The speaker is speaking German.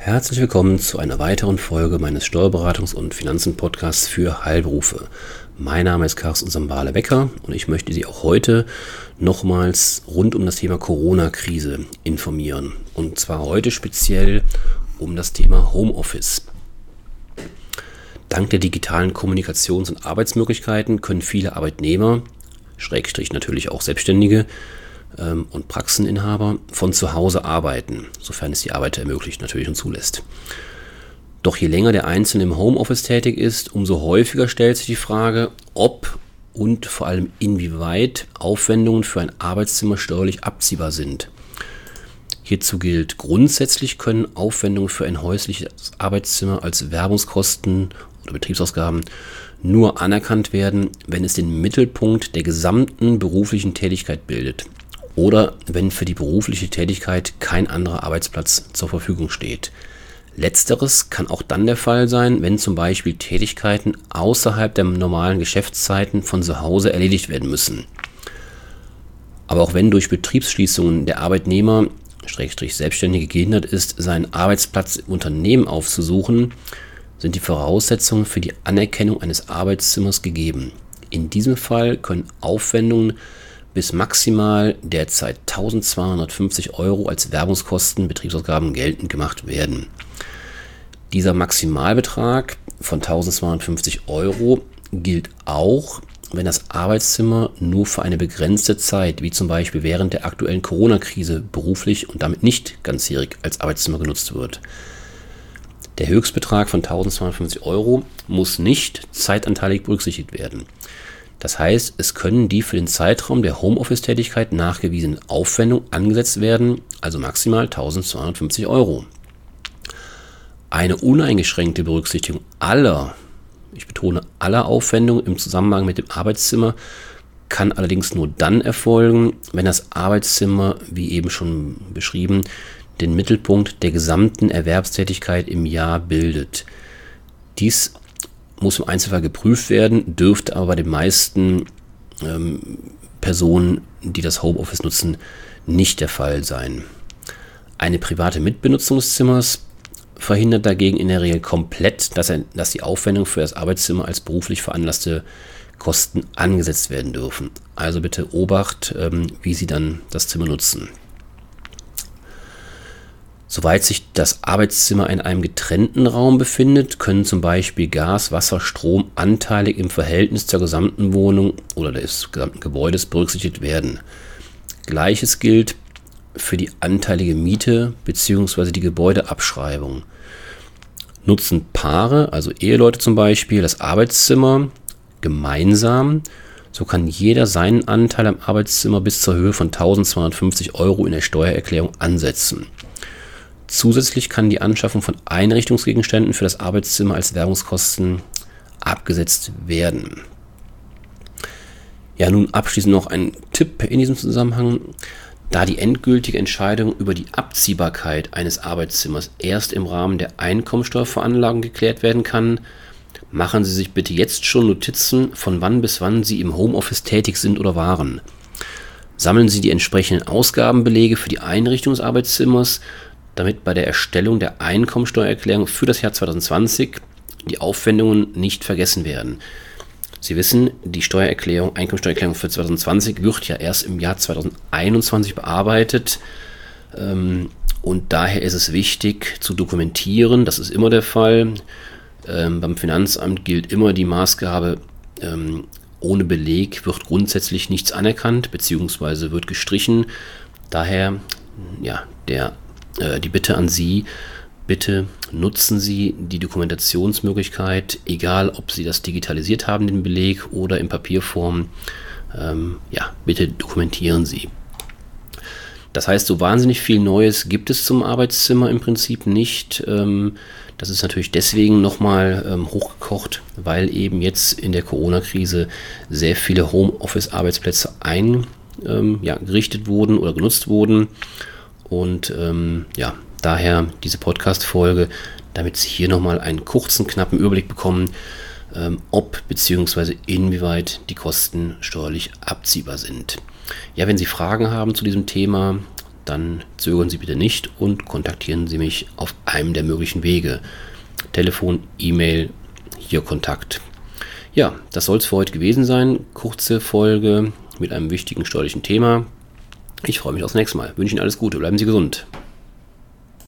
Herzlich willkommen zu einer weiteren Folge meines Steuerberatungs- und Finanzen-Podcasts für Heilberufe. Mein Name ist Carsten Sambale-Becker und ich möchte Sie auch heute nochmals rund um das Thema Corona-Krise informieren. Und zwar heute speziell um das Thema Homeoffice. Dank der digitalen Kommunikations- und Arbeitsmöglichkeiten können viele Arbeitnehmer, Schrägstrich natürlich auch Selbstständige, und Praxeninhaber von zu Hause arbeiten, sofern es die Arbeit ermöglicht natürlich und zulässt. Doch je länger der Einzelne im Homeoffice tätig ist, umso häufiger stellt sich die Frage, ob und vor allem inwieweit Aufwendungen für ein Arbeitszimmer steuerlich abziehbar sind. Hierzu gilt, grundsätzlich können Aufwendungen für ein häusliches Arbeitszimmer als Werbungskosten oder Betriebsausgaben nur anerkannt werden, wenn es den Mittelpunkt der gesamten beruflichen Tätigkeit bildet oder wenn für die berufliche Tätigkeit kein anderer Arbeitsplatz zur Verfügung steht. Letzteres kann auch dann der Fall sein, wenn zum Beispiel Tätigkeiten außerhalb der normalen Geschäftszeiten von zu Hause erledigt werden müssen. Aber auch wenn durch Betriebsschließungen der Arbeitnehmer, Selbstständige gehindert ist, seinen Arbeitsplatz im Unternehmen aufzusuchen, sind die Voraussetzungen für die Anerkennung eines Arbeitszimmers gegeben. In diesem Fall können Aufwendungen bis maximal derzeit 1.250 € als Werbungskosten, Betriebsausgaben geltend gemacht werden. Dieser Maximalbetrag von 1.250 € gilt auch, wenn das Arbeitszimmer nur für eine begrenzte Zeit, wie zum Beispiel während der aktuellen Corona-Krise, beruflich und damit nicht ganzjährig als Arbeitszimmer genutzt wird. Der Höchstbetrag von 1.250 € muss nicht zeitanteilig berücksichtigt werden. Das heißt, es können die für den Zeitraum der Homeoffice-Tätigkeit nachgewiesenen Aufwendungen angesetzt werden, also maximal 1.250 €. Eine uneingeschränkte Berücksichtigung aller, ich betone aller Aufwendungen im Zusammenhang mit dem Arbeitszimmer kann allerdings nur dann erfolgen, wenn das Arbeitszimmer, wie eben schon beschrieben, den Mittelpunkt der gesamten Erwerbstätigkeit im Jahr bildet. Dies muss im Einzelfall geprüft werden, dürfte aber bei den meisten Personen, die das Homeoffice nutzen, nicht der Fall sein. Eine private Mitbenutzung des Zimmers verhindert dagegen in der Regel komplett, dass die Aufwendungen für das Arbeitszimmer als beruflich veranlasste Kosten angesetzt werden dürfen. Also bitte Obacht, wie Sie dann das Zimmer nutzen. Soweit sich das Arbeitszimmer in einem getrennten Raum befindet, können zum Beispiel Gas, Wasser, Strom anteilig im Verhältnis zur gesamten Wohnung oder des gesamten Gebäudes berücksichtigt werden. Gleiches gilt für die anteilige Miete bzw. die Gebäudeabschreibung. Nutzen Paare, also Eheleute zum Beispiel, das Arbeitszimmer gemeinsam, so kann jeder seinen Anteil am Arbeitszimmer bis zur Höhe von 1.250 € in der Steuererklärung ansetzen. Zusätzlich kann die Anschaffung von Einrichtungsgegenständen für das Arbeitszimmer als Werbungskosten abgesetzt werden. Ja, nun abschließend noch ein Tipp in diesem Zusammenhang. Da die endgültige Entscheidung über die Abziehbarkeit eines Arbeitszimmers erst im Rahmen der Einkommensteuerveranlagung geklärt werden kann, machen Sie sich bitte jetzt schon Notizen, von wann bis wann Sie im Homeoffice tätig sind oder waren. Sammeln Sie die entsprechenden Ausgabenbelege für die Einrichtung des Arbeitszimmers, damit bei der Erstellung der Einkommensteuererklärung für das Jahr 2020 die Aufwendungen nicht vergessen werden. Sie wissen, die Einkommensteuererklärung für 2020 wird ja erst im Jahr 2021 bearbeitet und daher ist es wichtig zu dokumentieren, das ist immer der Fall. Beim Finanzamt gilt immer die Maßgabe, ohne Beleg wird grundsätzlich nichts anerkannt bzw. wird gestrichen. Daher die Bitte an Sie, bitte nutzen Sie die Dokumentationsmöglichkeit, egal ob Sie das digitalisiert haben, den Beleg, oder in Papierform. Bitte dokumentieren Sie. Das heißt, so wahnsinnig viel Neues gibt es zum Arbeitszimmer im Prinzip nicht. Das ist natürlich deswegen nochmal hochgekocht, weil eben jetzt in der Corona-Krise sehr viele Homeoffice-Arbeitsplätze gerichtet wurden oder genutzt wurden. Und daher diese Podcast-Folge, damit Sie hier nochmal einen kurzen, knappen Überblick bekommen, ob bzw. inwieweit die Kosten steuerlich abziehbar sind. Ja, wenn Sie Fragen haben zu diesem Thema, dann zögern Sie bitte nicht und kontaktieren Sie mich auf einem der möglichen Wege. Telefon, E-Mail, hier Kontakt. Ja, das soll es für heute gewesen sein. Kurze Folge mit einem wichtigen steuerlichen Thema. Ich freue mich aufs nächste Mal. Wünsche Ihnen alles Gute. Bleiben Sie gesund.